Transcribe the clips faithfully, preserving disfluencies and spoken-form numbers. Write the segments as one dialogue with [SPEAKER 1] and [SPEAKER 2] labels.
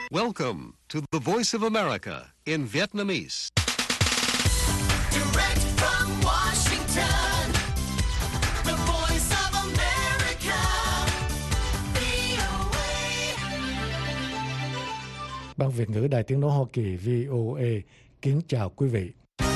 [SPEAKER 1] Welcome to the Voice of America in Vietnamese.
[SPEAKER 2] Direct from Washington, the Voice of America, vê o a.
[SPEAKER 3] Ban Việt ngữ Đài Tiếng nói Hoa Kỳ vê o a kính chào quý vị.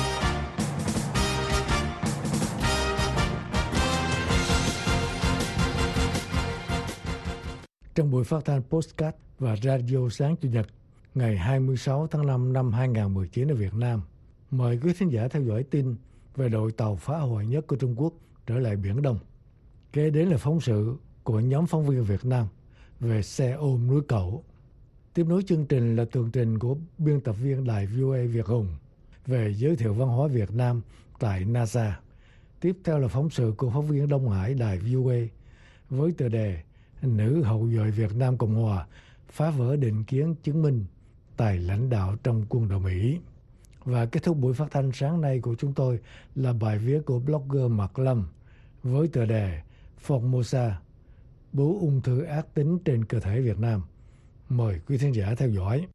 [SPEAKER 3] Trong buổi phát thanh podcast và radio sáng Chủ nhật ngày hai mươi sáu tháng năm năm hai nghìn không trăm mười chín ở Việt Nam, mời quý thính giả theo dõi tin về đội tàu phá hoại nhất của Trung Quốc trở lại Biển Đông. Kế đến là phóng sự của nhóm phóng viên Việt Nam về xe ôm núi Cẩu. Tiếp nối chương trình là tường trình của biên tập viên đài vê o a Việt Hùng về giới thiệu văn hóa Việt Nam tại NASA. Tiếp theo là phóng sự của phóng viên Đông Hải đài vê o a với tựa đề Nữ hậu duệ Việt Nam Cộng Hòa phá vỡ định kiến chứng minh tài lãnh đạo trong quân đội Mỹ. Và kết thúc buổi phát thanh sáng nay của chúng tôi là bài viết của blogger Mạc Lâm với tựa đề Formosa, bướu ung thư ác tính trên cơ thể Việt Nam. Mời quý khán giả theo dõi.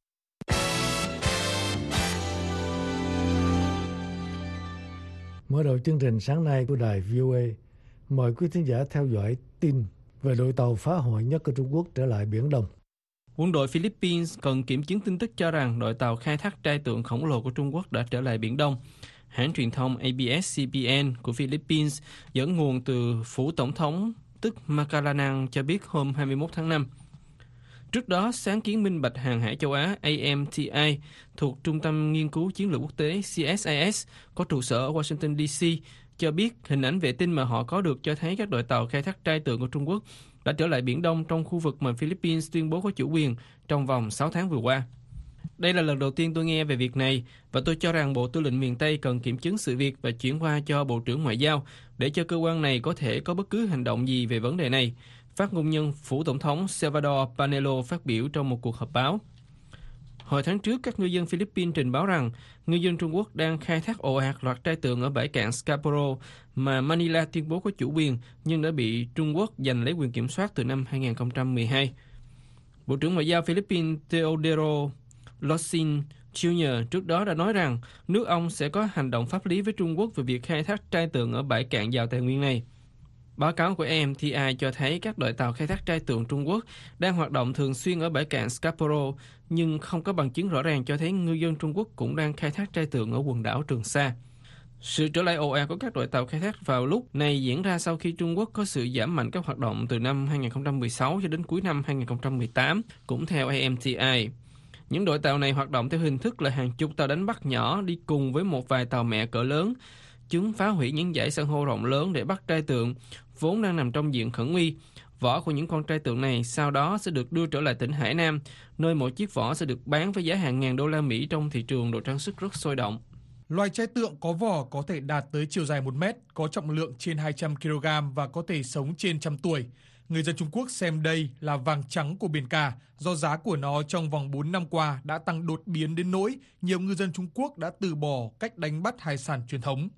[SPEAKER 3] Mở đầu chương trình sáng nay của đài vê o a, mời quý khán giả theo dõi tin về đội tàu phá hoại nhất của Trung Quốc trở lại Biển Đông.
[SPEAKER 4] Quân đội Philippines cần kiểm chứng tin tức cho rằng đội tàu khai thác trai tượng khổng lồ của Trung Quốc đã trở lại Biển Đông. Hãng truyền thông a bê ét xê bê en của Philippines dẫn nguồn từ phủ tổng thống tức Makalanang cho biết hôm hai mươi mốt tháng năm. Trước đó, sáng kiến minh bạch hàng hải châu Á a em tê i thuộc Trung tâm Nghiên cứu Chiến lược Quốc tế xê ét i ét có trụ sở ở Washington đê xê cho biết hình ảnh vệ tinh mà họ có được cho thấy các đội tàu khai thác trai tượng của Trung Quốc đã trở lại Biển Đông trong khu vực mà Philippines tuyên bố có chủ quyền trong vòng sáu tháng vừa qua. Đây là lần đầu tiên tôi nghe về việc này và tôi cho rằng Bộ Tư lệnh miền Tây cần kiểm chứng sự việc và chuyển qua cho Bộ trưởng Ngoại giao để cho cơ quan này có thể có bất cứ hành động gì về vấn đề này, phát ngôn nhân phủ tổng thống Salvador Panelo phát biểu trong một cuộc họp báo. Hồi tháng trước, các ngư dân Philippines trình báo rằng ngư dân Trung Quốc đang khai thác ồ ạt loạt trai tượng ở bãi cạn Scarborough mà Manila tuyên bố có chủ quyền nhưng đã bị Trung Quốc giành lấy quyền kiểm soát từ năm hai nghìn không trăm mười hai. Bộ trưởng Ngoại giao Philippines Teodoro Locsin Junior trước đó đã nói rằng nước ông sẽ có hành động pháp lý với Trung Quốc về việc khai thác trai tượng ở bãi cạn giàu tài nguyên này. Báo cáo của a em tê i cho thấy các đội tàu khai thác trai tượng Trung Quốc đang hoạt động thường xuyên ở bãi cạn Scarborough, nhưng không có bằng chứng rõ ràng cho thấy ngư dân Trung Quốc cũng đang khai thác trai tượng ở quần đảo Trường Sa. Sự trở lại ồ ạt của các đội tàu khai thác vào lúc này diễn ra sau khi Trung Quốc có sự giảm mạnh các hoạt động từ năm hai nghìn không trăm mười sáu cho đến cuối năm hai nghìn không trăm mười tám, cũng theo a em tê i. Những đội tàu này hoạt động theo hình thức là hàng chục tàu đánh bắt nhỏ đi cùng với một vài tàu mẹ cỡ lớn, chúng phá hủy những dãy san hô rộng lớn để bắt trai tượng, vốn đang nằm trong diện khẩn nguy. Vỏ của những con trai tượng này sau đó sẽ được đưa trở lại tỉnh Hải Nam, nơi mỗi chiếc vỏ sẽ được bán với giá hàng ngàn đô la Mỹ trong thị trường đồ trang sức rất sôi động.
[SPEAKER 5] Loài trai tượng có vỏ có thể đạt tới chiều dài một mét, có trọng lượng trên hai trăm ki lô gam và có thể sống trên trăm tuổi. Người dân Trung Quốc xem đây là vàng trắng của biển cả do giá của nó trong vòng bốn năm qua đã tăng đột biến đến nỗi nhiều ngư dân Trung Quốc đã từ bỏ cách đánh bắt hải sản truyền thống.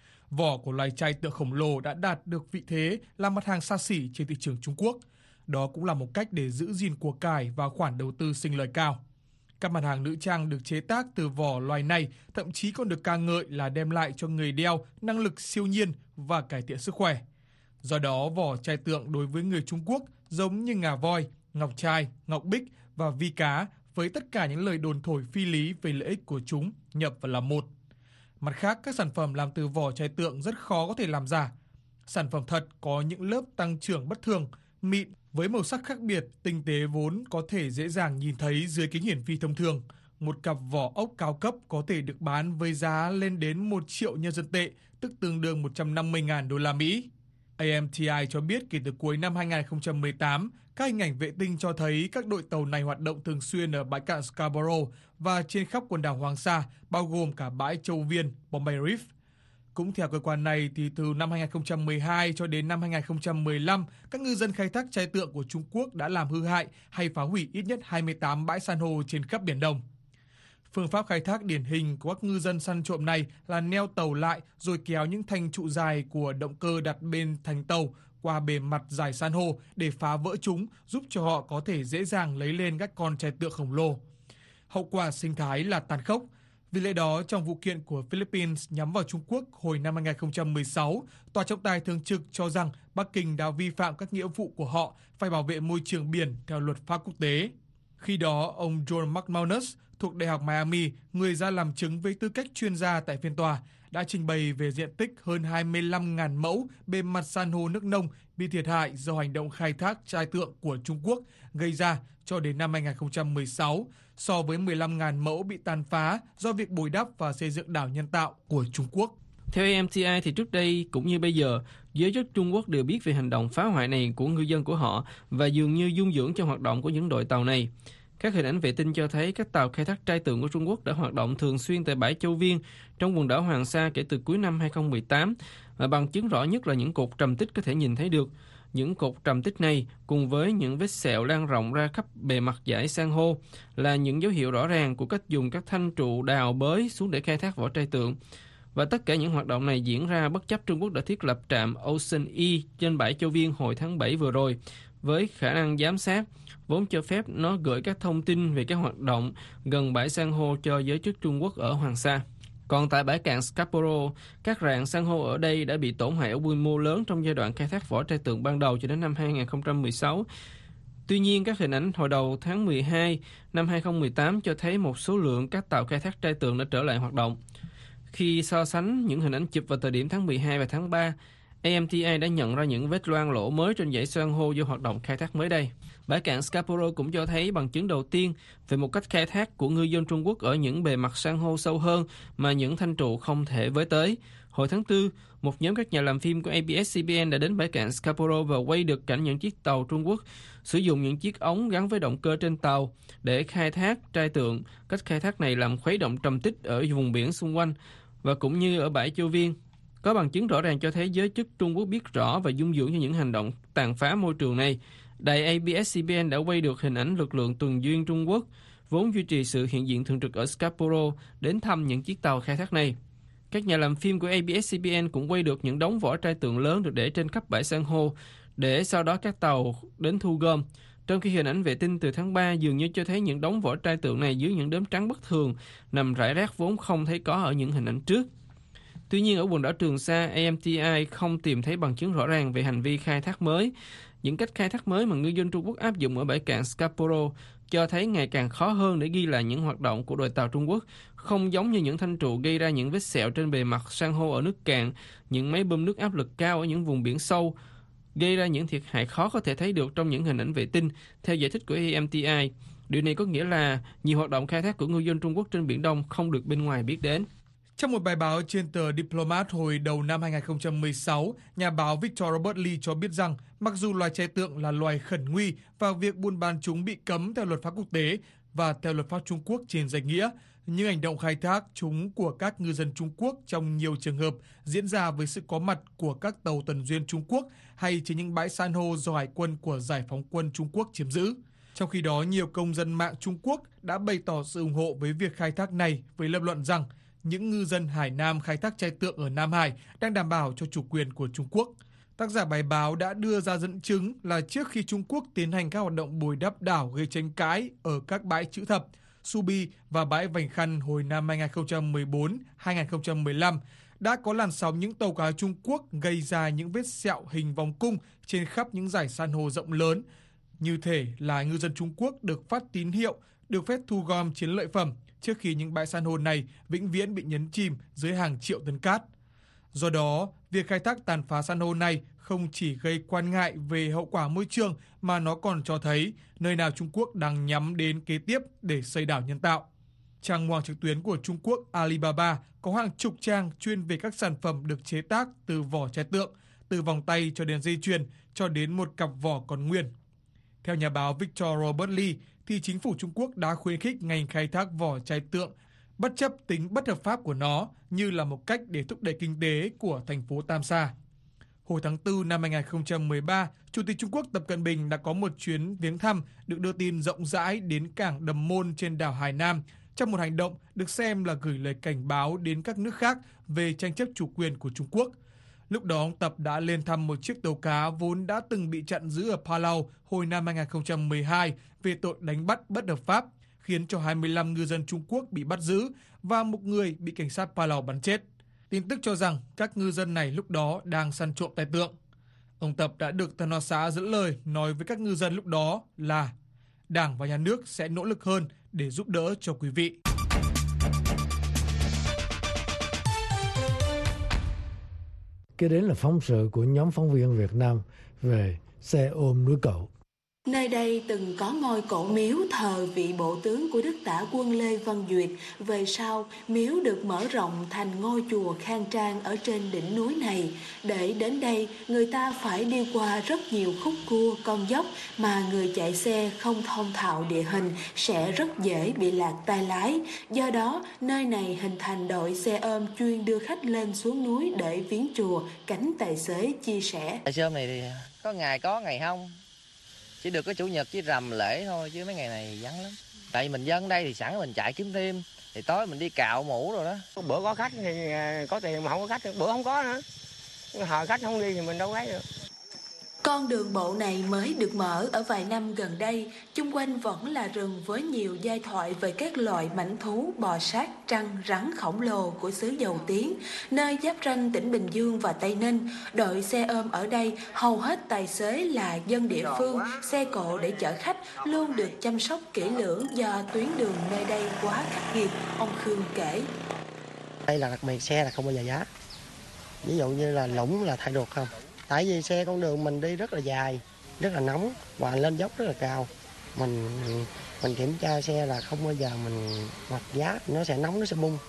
[SPEAKER 5] Vỏ của loài trai tượng khổng lồ đã đạt được vị thế là mặt hàng xa xỉ trên thị trường Trung Quốc. Đó cũng là một cách để giữ gìn của cải và khoản đầu tư sinh lời cao. Các mặt hàng nữ trang được chế tác từ vỏ loài này thậm chí còn được ca ngợi là đem lại cho người đeo năng lực siêu nhiên và cải thiện sức khỏe. Do đó, vỏ trai tượng đối với người Trung Quốc giống như ngà voi, ngọc trai, ngọc bích và vi cá, với tất cả những lời đồn thổi phi lý về lợi ích của chúng nhập vào làm một. Mặt khác, các sản phẩm làm từ vỏ trai tượng rất khó có thể làm giả. Sản phẩm thật có những lớp tăng trưởng bất thường, mịn, với màu sắc khác biệt, tinh tế vốn có thể dễ dàng nhìn thấy dưới kính hiển vi thông thường. Một cặp vỏ ốc cao cấp có thể được bán với giá lên đến một triệu nhân dân tệ, tức tương đương một trăm năm mươi nghìn đô la Mỹ. a em tê i cho biết kể từ cuối năm hai nghìn không trăm mười tám, các hình ảnh vệ tinh cho thấy các đội tàu này hoạt động thường xuyên ở bãi cạn Scarborough và trên khắp quần đảo Hoàng Sa, bao gồm cả bãi Châu Viên, Bombay Reef. Cũng theo cơ quan này, thì từ năm hai nghìn không trăm mười hai cho đến năm hai nghìn không trăm mười lăm, các ngư dân khai thác trai tượng của Trung Quốc đã làm hư hại hay phá hủy ít nhất hai mươi tám bãi san hô trên khắp Biển Đông. Phương pháp khai thác điển hình của các ngư dân săn trộm này là neo tàu lại rồi kéo những thanh trụ dài của động cơ đặt bên thành tàu qua bề mặt dải san hô để phá vỡ chúng, giúp cho họ có thể dễ dàng lấy lên các con trai tượng khổng lồ. Hậu quả sinh thái là tàn khốc. Vì lẽ đó, trong vụ kiện của Philippines nhắm vào Trung Quốc hồi năm hai không một sáu, Tòa trọng tài thường trực cho rằng Bắc Kinh đã vi phạm các nghĩa vụ của họ phải bảo vệ môi trường biển theo luật pháp quốc tế. Khi đó, ông John McManus thuộc Đại học Miami, người ra làm chứng với tư cách chuyên gia tại phiên tòa, đã trình bày về diện tích hơn hai mươi lăm nghìn mẫu bề mặt san hô nước nông bị thiệt hại do hành động khai thác trai tượng của Trung Quốc gây ra cho đến năm hai không một sáu, so với mười lăm nghìn mẫu bị tàn phá do việc bồi đắp và xây dựng đảo nhân tạo của Trung Quốc.
[SPEAKER 4] Theo a em tê i thì trước đây cũng như bây giờ, giới chức Trung Quốc đều biết về hành động phá hoại này của ngư dân của họ và dường như dung dưỡng cho hoạt động của những đội tàu này. Các hình ảnh vệ tinh cho thấy các tàu khai thác trai tượng của Trung Quốc đã hoạt động thường xuyên tại bãi Châu Viên trong quần đảo Hoàng Sa kể từ cuối năm hai không một tám, và bằng chứng rõ nhất là những cột trầm tích có thể nhìn thấy được. Những cột trầm tích này cùng với những vết sẹo lan rộng ra khắp bề mặt dải san hô là những dấu hiệu rõ ràng của cách dùng các thanh trụ đào bới xuống để khai thác vỏ trai tượng. Và tất cả những hoạt động này diễn ra bất chấp Trung Quốc đã thiết lập trạm Ocean E trên bãi Châu Viên hồi tháng bảy vừa rồi, với khả năng giám sát, vốn cho phép nó gửi các thông tin về các hoạt động gần bãi san hô cho giới chức Trung Quốc ở Hoàng Sa. Còn tại bãi cạn Scarborough, các rạn san hô ở đây đã bị tổn hại ở quy mô lớn trong giai đoạn khai thác vỏ trai tượng ban đầu cho đến năm hai không một sáu. Tuy nhiên, các hình ảnh hồi đầu tháng mười hai năm hai không một tám cho thấy một số lượng các tàu khai thác trai tượng đã trở lại hoạt động. Khi so sánh những hình ảnh chụp vào thời điểm tháng mười hai và tháng ba, a em tê i đã nhận ra những vết loang lỗ mới trên dãy san hô do hoạt động khai thác mới đây. Bãi cạn Scarborough cũng cho thấy bằng chứng đầu tiên về một cách khai thác của ngư dân Trung Quốc ở những bề mặt san hô sâu hơn mà những thanh trụ không thể với tới. Hồi tháng tư, một nhóm các nhà làm phim của a bê ét xê bê en đã đến bãi cạn Scarborough và quay được cảnh những chiếc tàu Trung Quốc sử dụng những chiếc ống gắn với động cơ trên tàu để khai thác trai tượng. Cách khai thác này làm khuấy động trầm tích ở vùng biển xung quanh và cũng như ở bãi Châu Viên. Có bằng chứng rõ ràng cho thấy giới chức Trung Quốc biết rõ và dung dưỡng cho những hành động tàn phá môi trường này. Đài a bê ét xê bê en đã quay được hình ảnh lực lượng tuần duyên Trung Quốc, vốn duy trì sự hiện diện thường trực ở Scarborough, đến thăm những chiếc tàu khai thác này. Các nhà làm phim của a bê ét xê bê en cũng quay được những đống vỏ trai tượng lớn được để trên khắp bãi san hô, để sau đó các tàu đến thu gom. Trong khi hình ảnh vệ tinh từ tháng ba dường như cho thấy những đống vỏ trai tượng này dưới những đốm trắng bất thường, nằm rải rác vốn không thấy có ở những hình ảnh trước. Tuy nhiên, ở quần đảo Trường Sa, a em tê i không tìm thấy bằng chứng rõ ràng về hành vi khai thác mới. Những cách khai thác mới mà ngư dân Trung Quốc áp dụng ở bãi cạn Scarborough cho thấy ngày càng khó hơn để ghi lại những hoạt động của đội tàu Trung Quốc, không giống như những thanh trụ gây ra những vết sẹo trên bề mặt san hô ở nước cạn, những máy bơm nước áp lực cao ở những vùng biển sâu, gây ra những thiệt hại khó có thể thấy được trong những hình ảnh vệ tinh, theo giải thích của a em tê i. Điều này có nghĩa là nhiều hoạt động khai thác của ngư dân Trung Quốc trên Biển Đông không được bên ngoài biết đến.
[SPEAKER 5] Trong một bài báo trên tờ Diplomat hồi đầu năm hai không một sáu, nhà báo Victor Robert Lee cho biết rằng mặc dù loài trai tượng là loài khẩn nguy và việc buôn bán chúng bị cấm theo luật pháp quốc tế và theo luật pháp Trung Quốc trên danh nghĩa, nhưng hành động khai thác chúng của các ngư dân Trung Quốc trong nhiều trường hợp diễn ra với sự có mặt của các tàu tuần duyên Trung Quốc hay trên những bãi san hô do Hải quân của Giải phóng quân Trung Quốc chiếm giữ. Trong khi đó, nhiều công dân mạng Trung Quốc đã bày tỏ sự ủng hộ với việc khai thác này với lập luận rằng những ngư dân Hải Nam khai thác trai tượng ở Nam Hải đang đảm bảo cho chủ quyền của Trung Quốc. Tác giả bài báo đã đưa ra dẫn chứng là trước khi Trung Quốc tiến hành các hoạt động bồi đắp đảo gây tranh cãi ở các bãi Chữ Thập, Subi và bãi Vành Khăn hồi năm hai không một bốn đến hai không một lăm, đã có làn sóng những tàu cá Trung Quốc gây ra những vết sẹo hình vòng cung trên khắp những dải san hô rộng lớn, như thể là ngư dân Trung Quốc được phát tín hiệu được phép thu gom chiến lợi phẩm trước khi những bãi san hô này vĩnh viễn bị nhấn chìm dưới hàng triệu tấn cát. Do đó, việc khai thác tàn phá san hô này không chỉ gây quan ngại về hậu quả môi trường mà nó còn cho thấy nơi nào Trung Quốc đang nhắm đến kế tiếp để xây đảo nhân tạo. Trang web trực tuyến của Trung Quốc Alibaba có hàng chục trang chuyên về các sản phẩm được chế tác từ vỏ trai tượng, từ vòng tay cho đến dây chuyền, cho đến một cặp vỏ còn nguyên. Theo nhà báo Victor Robert Lee, thì chính phủ Trung Quốc đã khuyến khích ngành khai thác vỏ trai tượng, bất chấp tính bất hợp pháp của nó, như là một cách để thúc đẩy kinh tế của thành phố Tam Sa. Hồi tháng tư năm hai không một ba, Chủ tịch Trung Quốc Tập Cận Bình đã có một chuyến viếng thăm được đưa tin rộng rãi đến cảng Đầm Môn trên đảo Hải Nam, trong một hành động được xem là gửi lời cảnh báo đến các nước khác về tranh chấp chủ quyền của Trung Quốc. Lúc đó, ông Tập đã lên thăm một chiếc tàu cá vốn đã từng bị chặn giữ ở Palau hồi năm hai không một hai về tội đánh bắt bất hợp pháp, khiến cho hai mươi lăm ngư dân Trung Quốc bị bắt giữ và một người bị cảnh sát Palau bắn chết. Tin tức cho rằng các ngư dân này lúc đó đang săn trộm tài tượng. Ông Tập đã được Tân Hoa Xã dẫn lời nói với các ngư dân lúc đó là Đảng và Nhà nước sẽ nỗ lực hơn để giúp đỡ cho quý vị.
[SPEAKER 3] Kế đến là phóng sự của nhóm phóng viên Việt Nam về xe ôm núi Cậu.
[SPEAKER 6] Nơi đây từng có ngôi cổ miếu thờ vị bộ tướng của Đức Tả Quân Lê Văn Duyệt. Về sau, miếu được mở rộng thành ngôi chùa khang trang ở trên đỉnh núi này. Để đến đây, người ta phải đi qua rất nhiều khúc cua, con dốc mà người chạy xe không thông thạo địa hình sẽ rất dễ bị lạc tay lái. Do đó, nơi này hình thành đội xe ôm chuyên đưa khách lên xuống núi để viếng chùa, cánh tài xế chia sẻ.
[SPEAKER 7] Xe ôm này thì có ngày có ngày không. Chỉ được có chủ nhật với rằm lễ thôi, chứ mấy ngày này vắng lắm. Tại vì mình dân đây thì sẵn mình chạy kiếm thêm, thì tối mình đi cạo mũ rồi đó.
[SPEAKER 8] Bữa có khách thì có tiền, mà không có khách, bữa không có nữa. Hồi khách không đi thì mình đâu lấy được.
[SPEAKER 6] Con đường bộ này mới được mở ở vài năm gần đây, chung quanh vẫn là rừng với nhiều giai thoại về các loại mãnh thú, bò sát, trăng, rắn khổng lồ của xứ Dầu Tiếng, nơi giáp ranh tỉnh Bình Dương và Tây Ninh. Đội xe ôm ở đây hầu hết tài xế là dân địa phương, xe cộ để chở khách luôn được chăm sóc kỹ lưỡng do tuyến đường nơi đây quá khắc nghiệt, ông Khương kể.
[SPEAKER 8] Đây là đặc biệt xe là không bao giờ giá. Ví dụ như là lũng là thay ruột không. Tại vì xe con đường mình đi rất là dài, rất là nóng và lên dốc rất là cao. Mình mình kiểm tra xe là không bao giờ mình mặc giá, nó sẽ nóng, nó sẽ bung.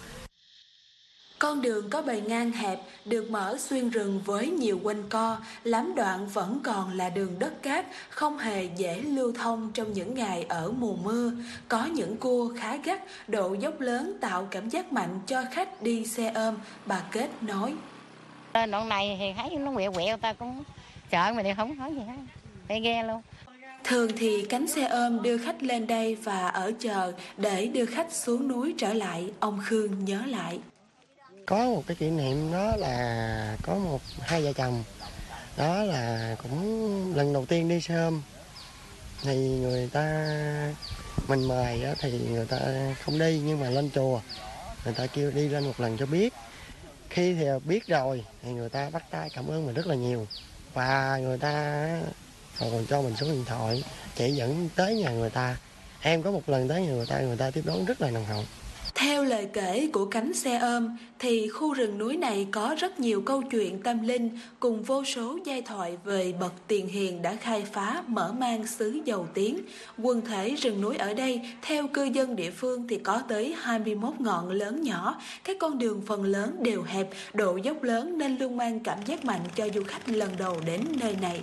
[SPEAKER 6] Con đường có bề ngang hẹp, được mở xuyên rừng với nhiều quanh co, lắm đoạn vẫn còn là đường đất cát, không hề dễ lưu thông trong những ngày ở mùa mưa. Có những cua khá gắt, độ dốc lớn tạo cảm giác mạnh cho khách đi xe ôm, bà Kết nói.
[SPEAKER 9] Đoạn này thì thấy nó quẹo quẹo, ta cũng sợ mà thì không nói gì hết, phải ghe luôn.
[SPEAKER 6] Thường thì cánh xe ôm đưa khách lên đây và ở chờ để đưa khách xuống núi trở lại, ông Khương nhớ lại.
[SPEAKER 8] Có một cái kỷ niệm đó là có một hai vợ chồng, đó là cũng lần đầu tiên đi xe ôm. Thì người ta, mình mời đó, thì người ta không đi, nhưng mà lên chùa, người ta kêu đi lên một lần cho biết. Khi thì biết rồi thì người ta bắt tay cảm ơn mình rất là nhiều. Và người ta còn cho mình số điện thoại, chỉ dẫn tới nhà người ta. Em có một lần tới nhà người ta, người ta tiếp đón rất là nồng hậu.
[SPEAKER 6] Theo lời kể của cánh xe ôm thì khu rừng núi này có rất nhiều câu chuyện tâm linh cùng vô số giai thoại về bậc tiền hiền đã khai phá mở mang xứ Dầu Tiếng. Quần thể rừng núi ở đây theo cư dân địa phương thì có tới hai mươi mốt ngọn lớn nhỏ, các con đường phần lớn đều hẹp, độ dốc lớn nên luôn mang cảm giác mạnh cho du khách lần đầu đến nơi này.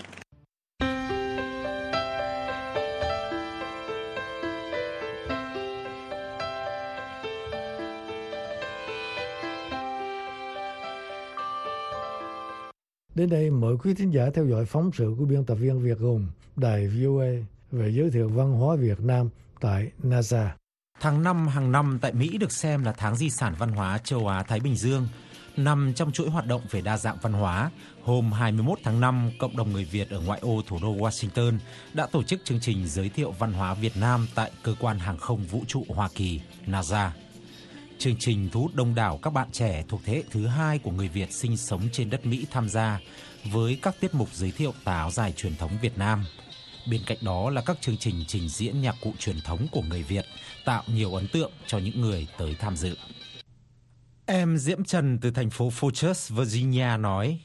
[SPEAKER 3] Đến đây, mời quý thính giả theo dõi phóng sự của biên tập viên Việt Hùng, đài vê o a về giới thiệu văn hóa Việt Nam tại NASA.
[SPEAKER 10] Tháng năm hàng năm tại Mỹ được xem là tháng di sản văn hóa châu Á-Thái Bình Dương. Nằm trong chuỗi hoạt động về đa dạng văn hóa, hôm hai mươi mốt tháng năm, cộng đồng người Việt ở ngoại ô thủ đô Washington đã tổ chức chương trình giới thiệu văn hóa Việt Nam tại Cơ quan Hàng không Vũ trụ Hoa Kỳ, NASA. Chương trình thu hút đông đảo các bạn trẻ thuộc thế hệ thứ hai của người Việt sinh sống trên đất Mỹ tham gia với các tiết mục giới thiệu tà áo dài truyền thống Việt Nam. Bên cạnh đó là các chương trình trình diễn nhạc cụ truyền thống của người Việt, tạo nhiều ấn tượng cho những người tới tham dự. Em Diễm Trần từ thành phố Fortress, Virginia nói: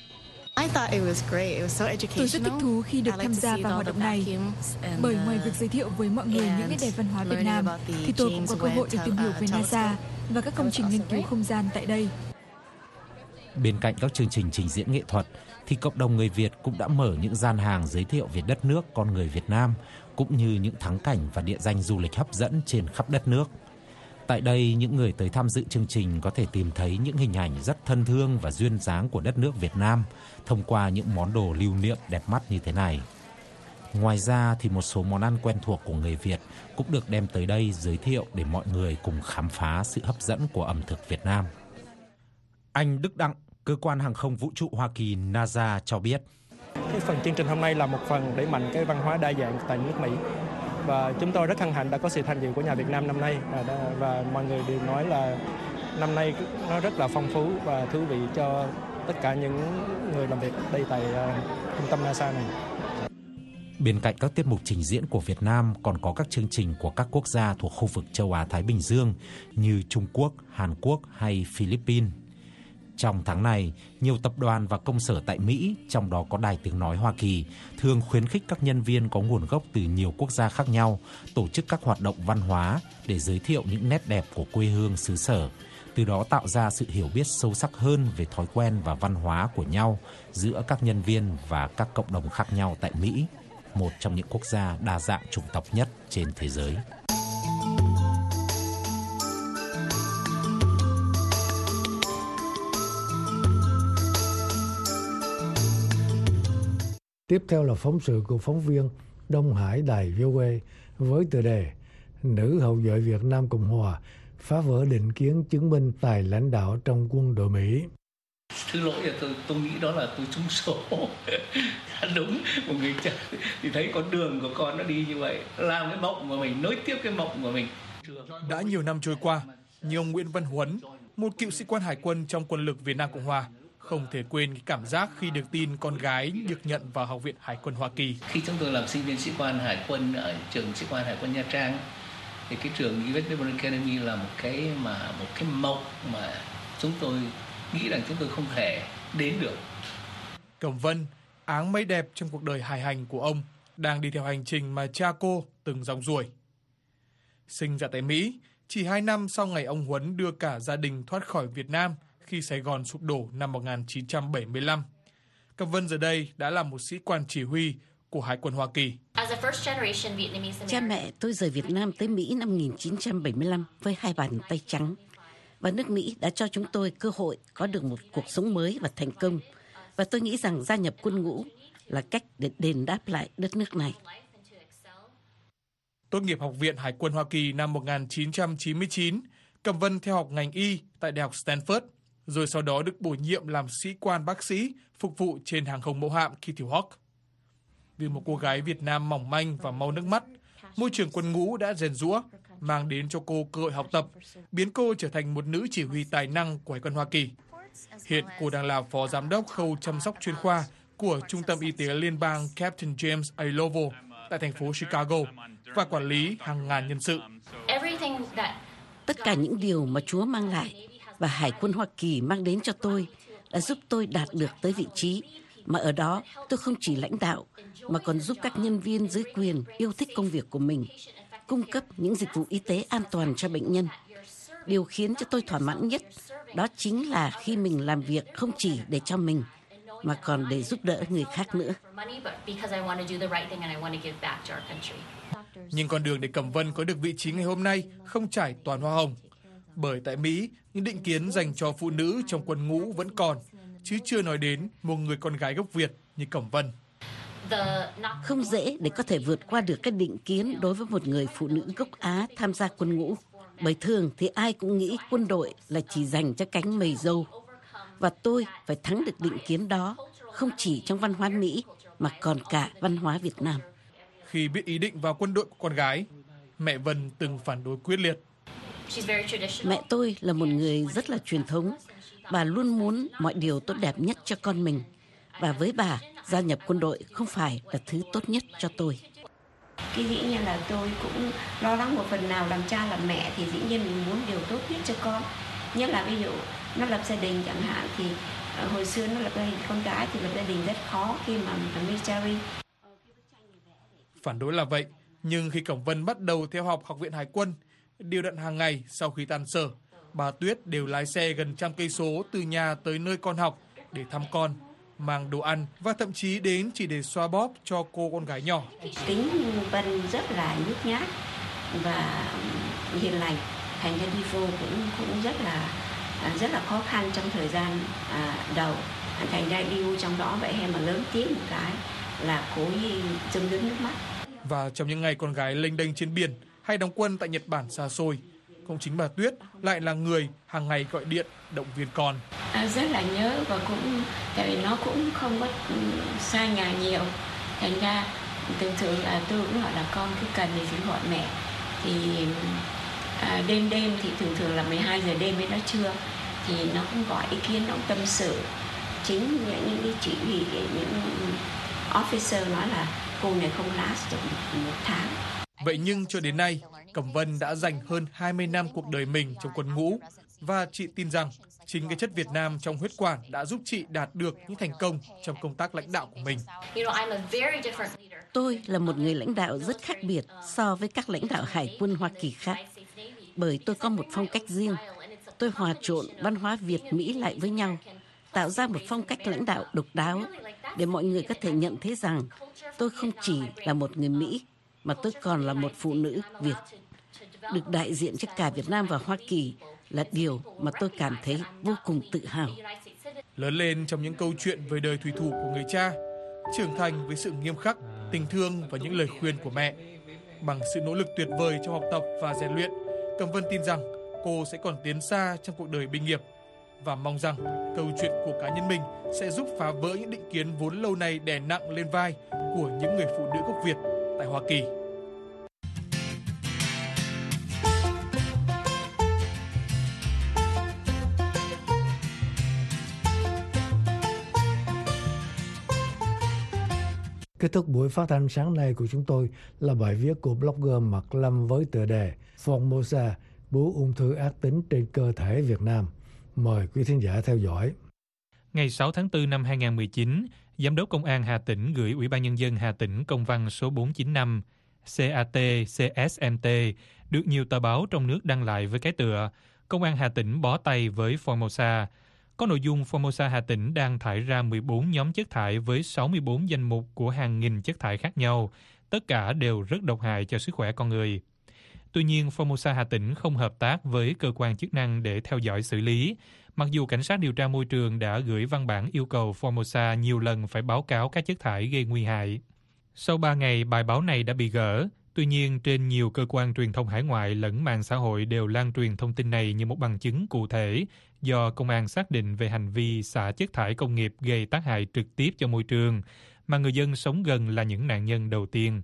[SPEAKER 11] Tôi rất thích thú khi được tham gia vào hoạt động này, bởi ngoài việc giới thiệu với mọi người những nét đẹp văn hóa Việt Nam, thì tôi cũng có cơ hội để tìm hiểu về NASA và các công trình nghiên cứu không gian tại đây.
[SPEAKER 10] Bên cạnh các chương trình trình diễn nghệ thuật, thì cộng đồng người Việt cũng đã mở những gian hàng giới thiệu về đất nước, con người Việt Nam, cũng như những thắng cảnh và địa danh du lịch hấp dẫn trên khắp đất nước. Tại đây, những người tới tham dự chương trình có thể tìm thấy những hình ảnh rất thân thương và duyên dáng của đất nước Việt Nam thông qua những món đồ lưu niệm đẹp mắt như thế này. Ngoài ra thì một số món ăn quen thuộc của người Việt cũng được đem tới đây giới thiệu để mọi người cùng khám phá sự hấp dẫn của ẩm thực Việt Nam. Anh Đức Đặng, Cơ quan Hàng không Vũ trụ Hoa Kỳ NASA cho biết:
[SPEAKER 12] Cái phần chương trình hôm nay là một phần đẩy mạnh cái văn hóa đa dạng tại nước Mỹ. Và chúng tôi rất hân hạnh đã có sự tham dự của nhà Việt Nam năm nay, và mọi người đều nói là năm nay nó rất là phong phú và thú vị cho tất cả những người làm việc đây tại trung tâm NASA này.
[SPEAKER 10] Bên cạnh các tiết mục trình diễn của Việt Nam còn có các chương trình của các quốc gia thuộc khu vực châu Á-Thái Bình Dương như Trung Quốc, Hàn Quốc hay Philippines. Trong tháng này, nhiều tập đoàn và công sở tại Mỹ, trong đó có Đài Tiếng Nói Hoa Kỳ, thường khuyến khích các nhân viên có nguồn gốc từ nhiều quốc gia khác nhau tổ chức các hoạt động văn hóa để giới thiệu những nét đẹp của quê hương xứ sở, từ đó tạo ra sự hiểu biết sâu sắc hơn về thói quen và văn hóa của nhau giữa các nhân viên và các cộng đồng khác nhau tại Mỹ, một trong những quốc gia đa dạng chủng tộc nhất trên thế giới.
[SPEAKER 3] Tiếp theo là phóng sự của phóng viên Đông Hải Đài vê o a với tựa đề Nữ hậu vệ Việt Nam Cộng Hòa phá vỡ định kiến chứng minh tài lãnh đạo trong quân đội Mỹ.
[SPEAKER 13] Thứ lỗi là tôi, tôi nghĩ đó là tôi trúng số. Đúng, một người cha thì thấy con đường của con nó đi như vậy, làm cái mộng của mình, nối tiếp cái mộng của mình.
[SPEAKER 5] Đã nhiều năm trôi qua, nhưng ông Nguyễn Văn Huấn, một cựu sĩ quan hải quân trong quân lực Việt Nam Cộng Hòa, không thể quên cái cảm giác khi được tin con gái được nhận vào Học viện Hải quân Hoa Kỳ.
[SPEAKER 13] Khi chúng tôi làm sinh viên sĩ quan hải quân ở trường sĩ quan hải quân Nha Trang, thì cái trường u ét Naval Academy là một cái mà một cái mộng mà chúng tôi nghĩ rằng chúng tôi không thể đến được.
[SPEAKER 5] Cẩm Vân, áng mây đẹp trong cuộc đời hài hành của ông, đang đi theo hành trình mà cha cô từng dòng ruổi. Sinh ra tại Mỹ, chỉ hai năm sau ngày ông Huấn đưa cả gia đình thoát khỏi Việt Nam khi Sài Gòn sụp đổ năm một nghìn chín trăm bảy mươi lăm. Cẩm Vân giờ đây đã là một sĩ quan chỉ huy của Hải quân Hoa Kỳ.
[SPEAKER 14] Cha mẹ tôi rời Việt Nam tới Mỹ năm một nghìn chín trăm bảy mươi lăm với hai bàn tay trắng. Và nước Mỹ đã cho chúng tôi cơ hội có được một cuộc sống mới và thành công. Và tôi nghĩ rằng gia nhập quân ngũ là cách để đền đáp lại đất nước này.
[SPEAKER 5] Tốt nghiệp Học viện Hải quân Hoa Kỳ năm một nghìn chín trăm chín mươi chín, Cẩm Vân theo học ngành y tại Đại học Stanford, rồi sau đó được bổ nhiệm làm sĩ quan bác sĩ phục vụ trên hàng không mẫu hạm Kitty Hawk. Vì một cô gái Việt Nam mỏng manh và mau nước mắt, môi trường quân ngũ đã rèn giũa, mang đến cho cô cơ hội học tập, biến cô trở thành một nữ chỉ huy tài năng của Hải quân Hoa Kỳ. Hiện cô đang là phó giám đốc khâu chăm sóc chuyên khoa của Trung tâm Y tế Liên bang Captain James A. Lovell tại thành phố Chicago và quản lý hàng ngàn nhân sự.
[SPEAKER 14] Tất cả những điều mà Chúa mang lại và Hải quân Hoa Kỳ mang đến cho tôi đã giúp tôi đạt được tới vị trí mà ở đó tôi không chỉ lãnh đạo mà còn giúp các nhân viên dưới quyền yêu thích công việc của mình, cung cấp những dịch vụ y tế an toàn cho bệnh nhân. Điều khiến cho tôi thỏa mãn nhất đó chính là khi mình làm việc không chỉ để cho mình mà còn để giúp đỡ người khác nữa.
[SPEAKER 5] Nhưng con đường để Cẩm Vân có được vị trí ngày hôm nay không trải toàn hoa hồng. Bởi tại Mỹ, những định kiến dành cho phụ nữ trong quân ngũ vẫn còn, chứ chưa nói đến một người con gái gốc Việt như Cẩm Vân.
[SPEAKER 14] Không dễ để có thể vượt qua được các định kiến đối với một người phụ nữ gốc Á tham gia quân ngũ. Bởi thường thì ai cũng nghĩ quân đội là chỉ dành cho cánh mày râu. Và tôi phải thắng được định kiến đó, không chỉ trong văn hóa Mỹ mà còn cả văn hóa Việt Nam.
[SPEAKER 5] Khi biết ý định vào quân đội của con gái, mẹ Vân từng phản đối quyết liệt.
[SPEAKER 14] Mẹ tôi là một người rất là truyền thống. Bà luôn muốn mọi điều tốt đẹp nhất cho con mình. Và với bà, gia nhập quân đội không phải là thứ tốt nhất cho tôi.
[SPEAKER 15] Cái dĩ nhiên là tôi cũng lo lắng một phần nào, làm cha làm mẹ thì dĩ nhiên mình muốn điều tốt nhất cho con. Nhất là ví dụ nó lập gia đình chẳng hạn, thì uh, hồi xưa nó lập gia đình con gái thì lập gia đình rất khó khi mà mình làm military.
[SPEAKER 5] Phản đối là vậy, nhưng khi Cẩm Vân bắt đầu theo học Học viện Hải quân, điều đặn hàng ngày sau khi tan sở, bà Tuyết đều lái xe gần trăm cây số từ nhà tới nơi con học để thăm con, mang đồ ăn và thậm chí đến chỉ để xoa bóp cho cô con gái nhỏ.
[SPEAKER 15] Tính Vân rất là nhút nhát và hiền lành, thành ra đi vô cũng cũng rất là rất là khó khăn trong thời gian à, đầu. Thành ra đi vô trong đó vậy hay mà lớn tiếng một cái là cố ý rưng rưng nước mắt.
[SPEAKER 5] Và trong những ngày con gái lênh đênh trên biển hay đóng quân tại Nhật Bản xa xôi, cũng chính bà Tuyết lại là người hàng ngày gọi điện động viên con.
[SPEAKER 15] À, rất là nhớ và cũng tại vì nó cũng không có xa nhà nhiều, thành ra thường thường là tôi cũng gọi là con cứ cần thì cứ gọi mẹ. Thì à, đêm đêm thì thường thường là mười hai giờ đêm đến đó trưa thì nó cũng gọi ý kiến, nó cũng tâm sự. Chính những những cái chỉ huy, những officer nói là cô này không last được một, một tháng.
[SPEAKER 5] Vậy nhưng cho đến nay, Cẩm Vân đã dành hơn hai mươi năm cuộc đời mình trong quân ngũ và chị tin rằng chính cái chất Việt Nam trong huyết quản đã giúp chị đạt được những thành công trong công tác lãnh đạo của mình.
[SPEAKER 14] Tôi là một người lãnh đạo rất khác biệt so với các lãnh đạo hải quân Hoa Kỳ khác, bởi tôi có một phong cách riêng. Tôi hòa trộn văn hóa Việt Mỹ lại với nhau, tạo ra một phong cách lãnh đạo độc đáo để mọi người có thể nhận thấy rằng tôi không chỉ là một người Mỹ, mà tôi còn là một phụ nữ Việt. Được đại diện cho cả Việt Nam và Hoa Kỳ là điều mà tôi cảm thấy vô cùng tự hào.
[SPEAKER 5] Lớn lên trong những câu chuyện về đời thủy thủ của người cha, trưởng thành với sự nghiêm khắc, tình thương và những lời khuyên của mẹ. Bằng sự nỗ lực tuyệt vời trong học tập và rèn luyện, Cẩm Vân tin rằng cô sẽ còn tiến xa trong cuộc đời binh nghiệp và mong rằng câu chuyện của cá nhân mình sẽ giúp phá vỡ những định kiến vốn lâu nay đè nặng lên vai của những người phụ nữ gốc Việt tại Hoa Kỳ.
[SPEAKER 3] Kết thúc buổi phát thanh sáng nay của chúng tôi là bài viết của blogger Mạc Lâm với tựa đề Formosa, bướu ung thư ác tính trên cơ thể Việt Nam. Mời quý thính giả theo dõi.
[SPEAKER 16] Ngày sáu tháng tư năm hai nghìn không trăm mười chín, Giám đốc Công an Hà Tĩnh gửi Ủy ban Nhân dân Hà Tĩnh công văn số bốn chín năm C A T C S M T được nhiều tờ báo trong nước đăng lại với cái tựa Công an Hà Tĩnh bó tay với Formosa. Có nội dung Formosa Hà Tĩnh đang thải ra mười bốn nhóm chất thải với sáu mươi bốn danh mục của hàng nghìn chất thải khác nhau. Tất cả đều rất độc hại cho sức khỏe con người. Tuy nhiên, Formosa Hà Tĩnh không hợp tác với cơ quan chức năng để theo dõi xử lý, mặc dù cảnh sát điều tra môi trường đã gửi văn bản yêu cầu Formosa nhiều lần phải báo cáo các chất thải gây nguy hại. Sau ba ngày, bài báo này đã bị gỡ. Tuy nhiên, trên nhiều cơ quan truyền thông hải ngoại lẫn mạng xã hội đều lan truyền thông tin này như một bằng chứng cụ thể do công an xác định về hành vi xả chất thải công nghiệp gây tác hại trực tiếp cho môi trường, mà người dân sống gần là những nạn nhân đầu tiên.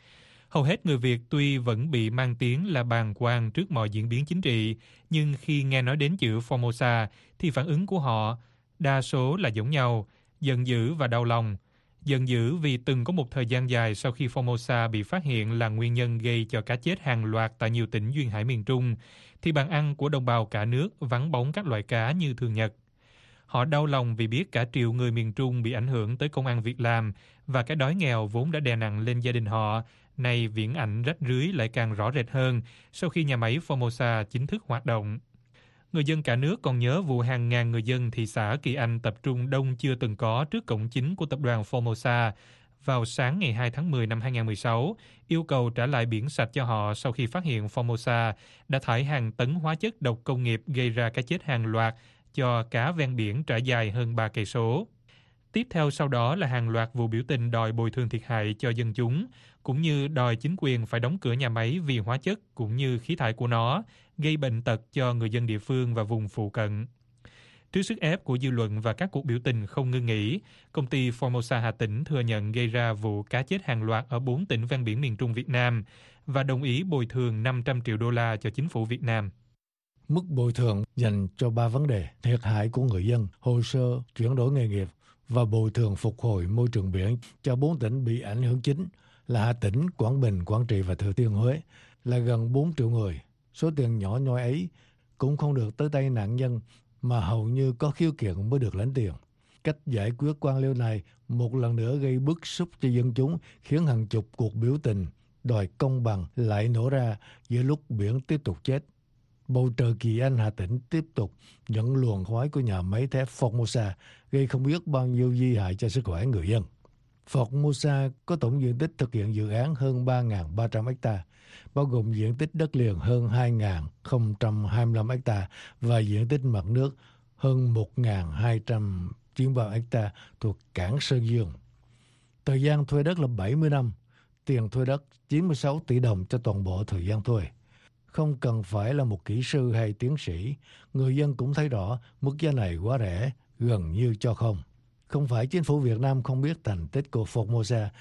[SPEAKER 16] Hầu hết người Việt tuy vẫn bị mang tiếng là bàng quan trước mọi diễn biến chính trị, nhưng khi nghe nói đến chữ Formosa thì phản ứng của họ đa số là giống nhau, giận dữ và đau lòng. Giận dữ vì từng có một thời gian dài sau khi Formosa bị phát hiện là nguyên nhân gây cho cá chết hàng loạt tại nhiều tỉnh duyên hải miền Trung, thì bàn ăn của đồng bào cả nước vắng bóng các loại cá như thường nhật. Họ đau lòng vì biết cả triệu người miền Trung bị ảnh hưởng tới công ăn việc làm và cái đói nghèo vốn đã đè nặng lên gia đình họ, nay viễn ảnh rách rưới lại càng rõ rệt hơn sau khi nhà máy Formosa chính thức hoạt động. Người dân cả nước còn nhớ vụ hàng ngàn người dân thị xã Kỳ Anh tập trung đông chưa từng có trước cổng chính của tập đoàn Formosa vào sáng ngày hai tháng mười năm hai nghìn không trăm mười sáu, yêu cầu trả lại biển sạch cho họ sau khi phát hiện Formosa đã thải hàng tấn hóa chất độc công nghiệp gây ra cái chết hàng loạt cho cá ven biển trải dài hơn ba cây số. Tiếp theo sau đó là hàng loạt vụ biểu tình đòi bồi thường thiệt hại cho dân chúng, cũng như đòi chính quyền phải đóng cửa nhà máy vì hóa chất cũng như khí thải của nó, gây bệnh tật cho người dân địa phương và vùng phụ cận. Trước sức ép của dư luận và các cuộc biểu tình không ngưng nghỉ, công ty Formosa Hà Tĩnh thừa nhận gây ra vụ cá chết hàng loạt ở bốn tỉnh ven biển miền Trung Việt Nam và đồng ý bồi thường năm trăm triệu đô la cho chính phủ Việt Nam.
[SPEAKER 3] Mức bồi thường dành cho ba vấn đề: thiệt hại của người dân, hồ sơ chuyển đổi nghề nghiệp và bồi thường phục hồi môi trường biển cho bốn tỉnh bị ảnh hưởng chính là Hà Tĩnh, Quảng Bình, Quảng Trị và Thừa Thiên Huế, là gần bốn triệu người. Số tiền nhỏ nhoi ấy cũng không được tới tay nạn nhân mà hầu như có khiếu kiện mới được lãnh tiền. Cách giải quyết quan liêu này một lần nữa gây bức xúc cho dân chúng, khiến hàng chục cuộc biểu tình đòi công bằng lại nổ ra giữa lúc biển tiếp tục chết. Bầu trời Kỳ Anh, Hà Tĩnh tiếp tục nhận luồng khói của nhà máy thép Formosa, gây không biết bao nhiêu di hại cho sức khỏe người dân. Formosa có tổng diện tích thực hiện dự án hơn ba nghìn ba trăm héc ta, bao gồm diện tích đất liền hơn hai nghìn không trăm hai mươi lăm héc ta và diện tích mặt nước hơn một nghìn hai trăm chín mươi ba héc ta thuộc cảng Sơn Dương. Thời gian thuê đất là bảy mươi năm, tiền thuê đất chín mươi sáu tỷ đồng cho toàn bộ thời gian thuê. Không cần phải là một kỹ sư hay tiến sĩ, người dân cũng thấy rõ mức giá này quá rẻ, gần như cho không. Không phải chính phủ Việt Nam không biết thành tích của Formosa,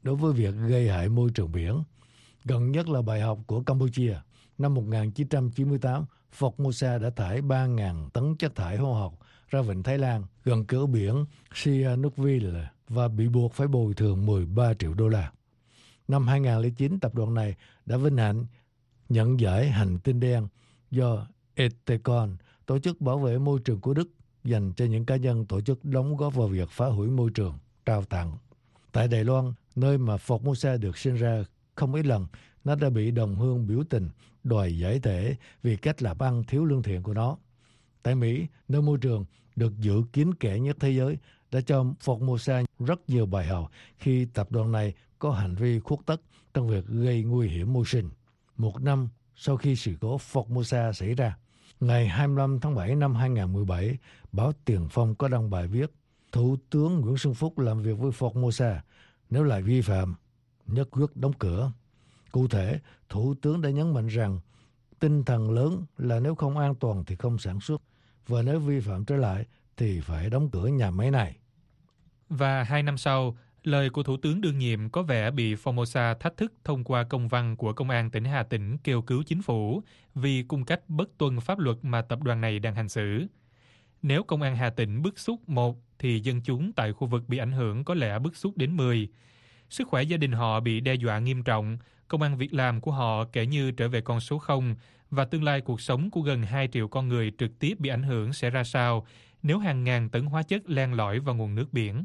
[SPEAKER 3] đối với việc gây hại môi trường biển. Gần nhất là bài học của Campuchia. Năm một nghìn chín trăm chín mươi tám, Formosa đã thải ba nghìn tấn chất thải hóa học ra vịnh Thái Lan, gần cửa biển Sihanoukville và bị buộc phải bồi thường mười ba triệu đô la. Năm hai nghìn không trăm lẻ chín, tập đoàn này đã vinh hạnh nhận giải hành tinh đen do Ethicon, tổ chức bảo vệ môi trường của Đức, dành cho những cá nhân tổ chức đóng góp vào việc phá hủy môi trường, trao tặng. Tại Đài Loan, nơi mà Formosa được sinh ra, không ít lần nó đã bị đồng hương biểu tình đòi giải thể vì cách làm ăn thiếu lương thiện của nó. Tại Mỹ, nơi môi trường được giữ kín kẽ nhất thế giới, đã cho Formosa rất nhiều bài học khi tập đoàn này có hành vi khuất tất trong việc gây nguy hiểm môi sinh. Một năm sau khi sự cố Formosa xảy ra, ngày hai mươi lăm tháng bảy năm hai nghìn không trăm mười bảy, báo Tiền Phong có đăng bài viết Thủ tướng Nguyễn Xuân Phúc làm việc với Formosa, nếu lại vi phạm, nhất quyết đóng cửa. Cụ thể, Thủ tướng đã nhấn mạnh rằng tinh thần lớn là nếu không an toàn thì không sản xuất, và nếu vi phạm trở lại thì phải đóng cửa nhà máy này.
[SPEAKER 16] Và hai năm sau, lời của Thủ tướng đương nhiệm có vẻ bị Formosa thách thức thông qua công văn của Công an tỉnh Hà Tĩnh kêu cứu chính phủ vì cung cách bất tuân pháp luật mà tập đoàn này đang hành xử. Nếu Công an Hà Tĩnh bức xúc một, thì dân chúng tại khu vực bị ảnh hưởng có lẽ bức xúc đến mười. Sức khỏe gia đình họ bị đe dọa nghiêm trọng, công ăn việc làm của họ kể như trở về con số không, và tương lai cuộc sống của gần hai triệu con người trực tiếp bị ảnh hưởng sẽ ra sao nếu hàng ngàn tấn hóa chất len lỏi vào nguồn nước biển.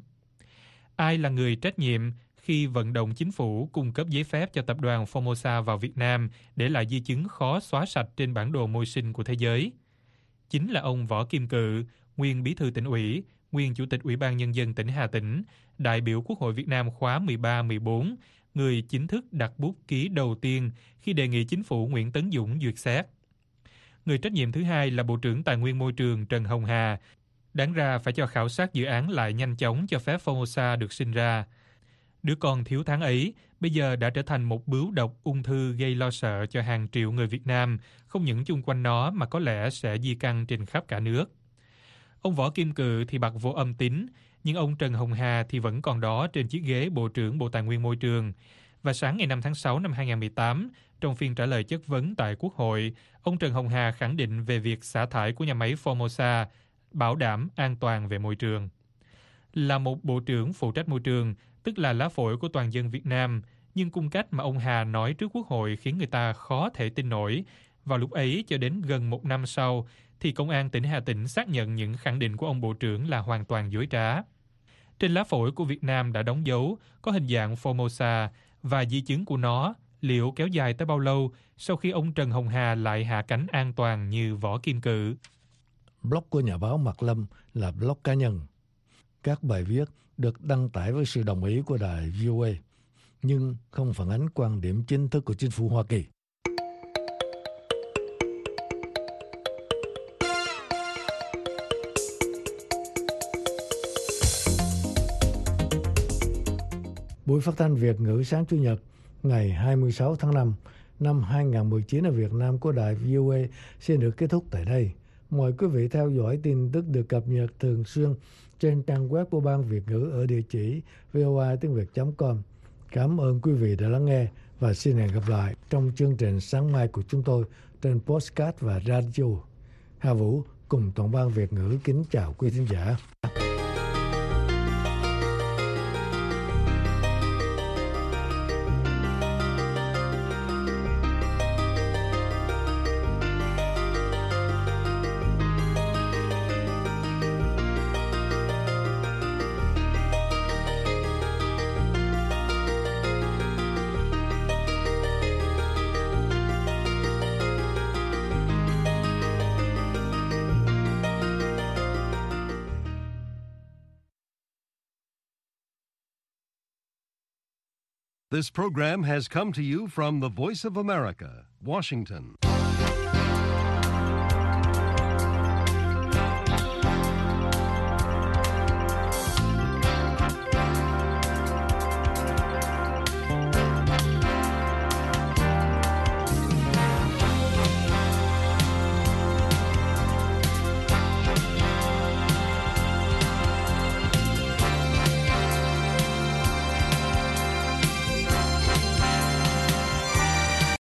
[SPEAKER 16] Ai là người trách nhiệm khi vận động chính phủ cung cấp giấy phép cho tập đoàn Formosa vào Việt Nam để lại di chứng khó xóa sạch trên bản đồ môi sinh của thế giới? Chính là ông Võ Kim Cự, nguyên bí thư tỉnh ủy, nguyên chủ tịch Ủy ban Nhân dân tỉnh Hà Tĩnh, đại biểu Quốc hội Việt Nam khóa mười ba mười bốn, người chính thức đặt bút ký đầu tiên khi đề nghị chính phủ Nguyễn Tấn Dũng duyệt xét. Người trách nhiệm thứ hai là Bộ trưởng Tài nguyên Môi trường Trần Hồng Hà, đáng ra phải cho khảo sát dự án lại nhanh chóng cho phép Formosa được sinh ra. Đứa con thiếu tháng ấy bây giờ đã trở thành một bướu độc ung thư gây lo sợ cho hàng triệu người Việt Nam, không những chung quanh nó mà có lẽ sẽ di căn trên khắp cả nước. Ông Võ Kim Cự thì bặt vô âm tín, nhưng ông Trần Hồng Hà thì vẫn còn đó trên chiếc ghế Bộ trưởng Bộ Tài nguyên Môi trường. Và sáng ngày năm tháng sáu năm hai nghìn không trăm mười tám, trong phiên trả lời chất vấn tại Quốc hội, ông Trần Hồng Hà khẳng định về việc xả thải của nhà máy Formosa, bảo đảm an toàn về môi trường. Là một bộ trưởng phụ trách môi trường, tức là lá phổi của toàn dân Việt Nam, nhưng cung cách mà ông Hà nói trước Quốc hội khiến người ta khó thể tin nổi. Vào lúc ấy cho đến gần một năm sau, thì Công an tỉnh Hà Tĩnh xác nhận những khẳng định của ông bộ trưởng là hoàn toàn dối trá. Trên lá phổi của Việt Nam đã đóng dấu có hình dạng Formosa và di chứng của nó liệu kéo dài tới bao lâu sau khi ông Trần Hồng Hà lại hạ cánh an toàn như Võ Kim Cự.
[SPEAKER 3] Blog của nhà báo Mạc Lâm là blog cá nhân. Các bài viết được đăng tải với sự đồng ý của đài vê o a, nhưng không phản ánh quan điểm chính thức của chính phủ Hoa Kỳ. Buổi phát thanh Việt ngữ sáng Chủ nhật ngày hai mươi sáu tháng năm năm hai nghìn không trăm mười chín ở Việt Nam của đài vê o a xin được kết thúc tại đây. Mời quý vị theo dõi tin tức được cập nhật thường xuyên trên trang web của Ban Việt ngữ ở địa chỉ voa tiếng việt chấm com. Cảm ơn quý vị đã lắng nghe và xin hẹn gặp lại trong chương trình sáng mai của chúng tôi trên podcast và radio. Hà Vũ cùng toàn ban Việt ngữ kính chào quý thính giả.
[SPEAKER 1] This program has come to you from the Voice of America, Washington.